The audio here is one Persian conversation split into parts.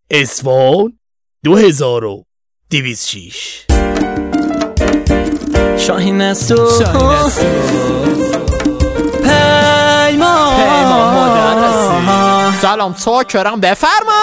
اصفهان 2206. شاهین سو پیمان مدرسی. سلام چاکرم، بفرما.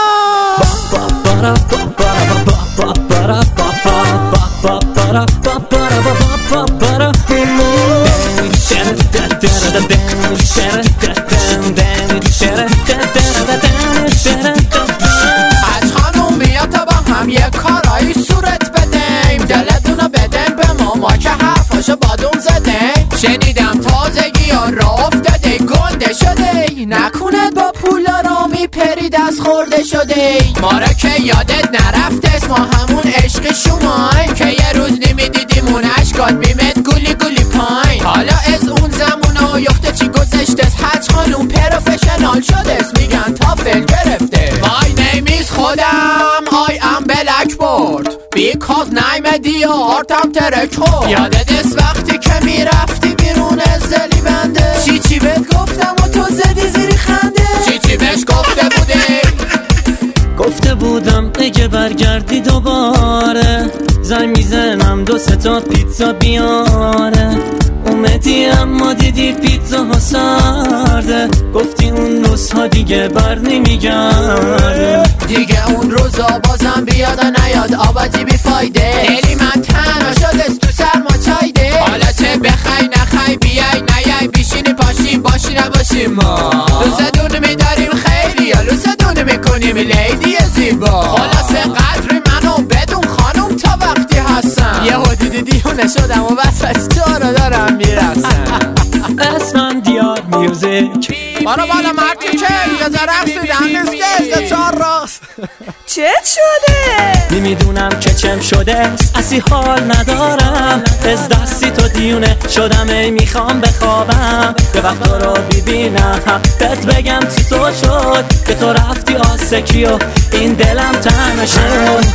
از خانوم بیا تا با هم یه کارایی صورت بدیم، دلتونو بدن به ما که حرفاشو بادون زدیم. شنیدم تازگی ها را افتاده گنده شده، نکنه با پولا را میپری دست خورده شده. ما را که یادت نرفت ما همون عشق شمای، که یه روز نمیدیدیم اون عشقات میمد گولی گولی پاین. حالا از اون زمونا یخته چی گذشته، حج خانوم پروفشنال شده، میگن تافل گرفته. My name is خودم I am blackboard because name دیارتم ترک خورد. یادت از وقتی که میرفتی بیرون از دلی بنده، چی بهت گفتم و تو زدی زیری خنده. چی بهش گفته بودی؟ گفته بودم اگه برگردی دوباره زنگ میزنم 2-3 تا پیتزا بیاره. اومدی اما دیدی پیتزا ها سرده، گفتی اون روزها دیگه بر نمیگرده. دیگه اون روزا بازم بیاد و نیاد، آبادی بی فایده. دلی من تنها شده تو سرما چایده. حالا چه بخوای نخوای بیای نیای، بیشینی پاشیم باشی نباشیم ما. دوست دونه میداریم خیلی یا لوس دونه میکنیم لیدی زیبا. خلاصه قدر منو بدون خانوم تا وقتی هستم، یه حدودی دیونه شدم و وسط تو رو دارم میرسم. اسمم دیار میوزیک بالا مردی که اینجا رقصیدم نیسته چار راست. چه شده؟ نمیدونم که چم شده، اصی حال ندارم، از دستی تو دیونه شدم، ای میخوام بخوابم به وقت رو ببینم، بهت بگم چی تو شد که تو رفتی آسکی و این دلم تنها شد.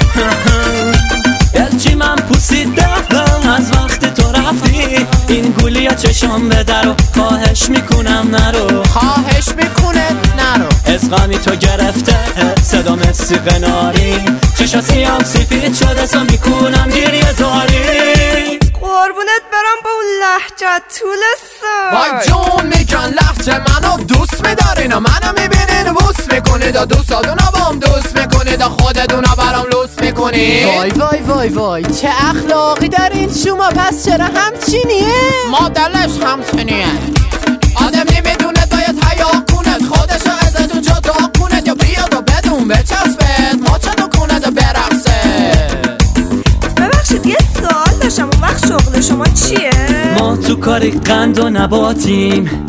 دلچی من پوسیدم از وقتی تو رفتی، این گولی ها چشم به در و خواهش میکنم نرو. خواهش میکنه نرو. از غمی تو گرفته صدا مثل قناری، چشا سیام سفید شده سا میکنم گریه زاری. قربونت برم با اون لحجت طول سر. وای جون میکن لحجه منو دوست میدارین و منو میبینین بوس میکنید و دوستادونا با هم دوست میکنید و خودتونا برام لوس میکنید. وای چه اخلاقی دارین شما، پس چرا همچینیه؟ ما دلش همچینیه. آدم نمیدونه باید حیا کند، خودشو ازتون جدا کند، یا بیاد و بدون بچسبت ماچنو کند و برقصه. ببخشید یه سوال داشتم، اون وقت شغل شما چیه؟ ما تو کاری قند و نباتیم،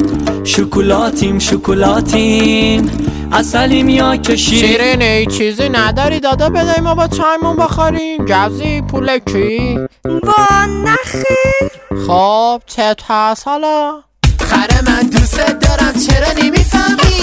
شکلاتیم اصلیم یا که شیرینی چیزی نداری دادا بدهی ما با چایمون بخوریم؟ گزی پول کی؟ وا نخیر. خب چت هست حالا؟ خره من دوست دارم چرا نمیفهمی؟